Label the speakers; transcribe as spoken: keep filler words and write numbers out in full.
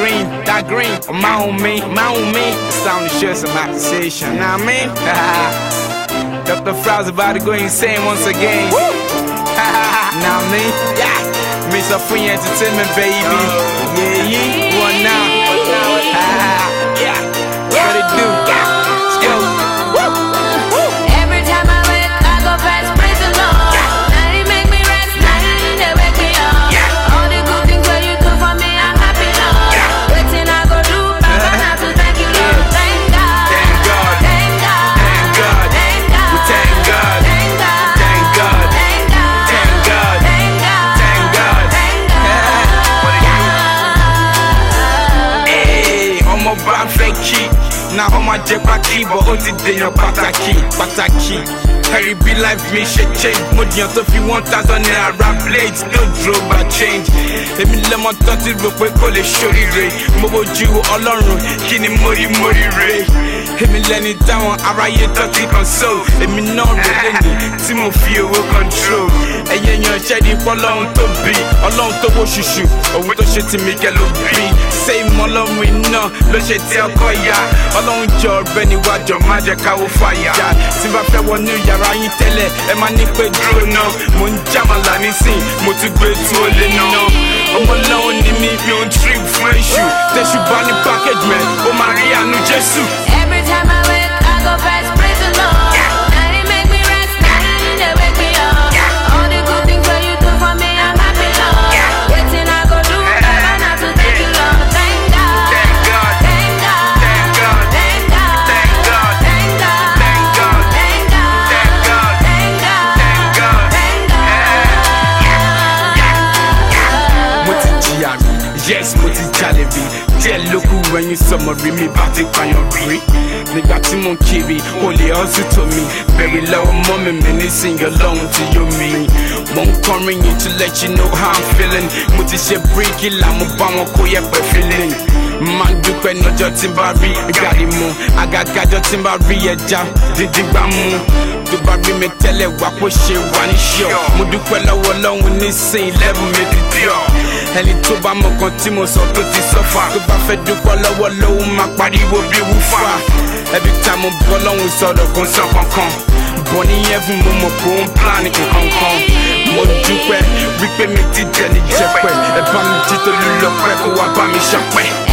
Speaker 1: green, that green, my own me, my own me. The sound is just some accusation, know what I mean? Doctor Frow's about to go insane once again. Know what I mean? Yeah. Mister Free Entertainment, baby. Yeah, yeah. One now. Yeah. What it do? Let's go.
Speaker 2: Every time I wake, I go fast, praise the Lord. Now He make me rest, now He wake me up. All the good things that you do for me, I'm happy, Lord. Waiting I go do, Baba, now to thank you, Lord. Thank God,
Speaker 1: Thank God,
Speaker 2: thank God,
Speaker 1: thank God,
Speaker 2: thank God,
Speaker 1: we thank God,
Speaker 2: thank God,
Speaker 1: thank God,
Speaker 2: thank God,
Speaker 1: thank God,
Speaker 2: thank God,
Speaker 1: thank God.
Speaker 2: thank God.
Speaker 1: Hey, I'm a bad fakey. Now I'm a jet backy, but all the day you're pataki, pataki. Harry be life, me shit change. Money on top you one thousand naira rap blades, no drove by change. Emi lemon thirty rope, we call it shorty ray. Mobo Jew, all on road, kini mori mori ray. Emi lenny down, araye thirty console. Emi non releni, Timothy will control. Eye yon shady for long to be, along to go shushu. Or we to shit to make a look be. Say molon we know, lo shit tell koya. Along your Benny what your magic will fire. Simba fe one new ya. Rayin tẹ́lẹ̀ ẹ máa ní pé dúró náà mo ń jámàlà nísìn mo ti gbé tú ó lé náà ọmọ lọ́wọ́ ni mi mi ò ń trip fún èṣù tẹ̀sù bá ní package man ó máa rí àánú Jésù.
Speaker 2: Every time I wake, I go fast, praise the Lord. Now He make me rest, now He wake me up. All the good things that you do for me, I'm happy, Lord. Waiting I go do, Baba, now to thank you, Lord. Thank God,
Speaker 1: Thank God,
Speaker 2: thank God,
Speaker 1: thank God,
Speaker 2: thank God,
Speaker 1: thank God,
Speaker 2: thank God,
Speaker 1: thank God,
Speaker 2: thank God,
Speaker 1: thank God,
Speaker 2: thank God,
Speaker 1: thank God.
Speaker 2: thank God.
Speaker 1: Mo ti jìyà rí, yes mo ti jalè rí. Díẹ̀ lókù ẹyin sọmọ rí mi bá ti pààyàn rí. Nígbà tí mo ń kiri, o lè hustle tó mi. Bẹ̀rẹ̀ lọ́wọ́ mọ́ mi mi nísìnyí ọlọ́run ti yó mi. Mo ń kọrin yìí to let you know how I'm feeling. Mo ti ṣe bíríkì là mo bá wọn kó yẹpẹ̀ feeling. Máa ń dúpẹ́ lọ́jọ́ tí n bá rí gàrí mu. Àgàgàjọ́ tí n bá rí ẹja dídí gbá mu. Tó bá rí mi tẹ́lẹ̀ wá kó ṣe wà ní ṣọ́. Mo dúpẹ́ lọ́wọ́ ọlọ́run nísìnyí lẹ́bùn mi ti pure. Ẹni tó bá mọ kan tí mo sọ tó ti sọ́fà. Tó bá fẹ́ dúpẹ́ lọ́wọ́ lọ́wọ́ máa pariwo bí wúfà. Every time mo bọ́ lọ́hùn sọ̀rọ̀ kò sọ kankan. Bọ̀ ní ẹ̀fún mo mọ̀ kó ń plan kankan. Mo dúpẹ́ wípé mi ti jẹ́ ní jẹ́pẹ́. Ẹ bá mi jí tó lù lọ́pẹ́ kó wá bá mi ṣọpẹ́.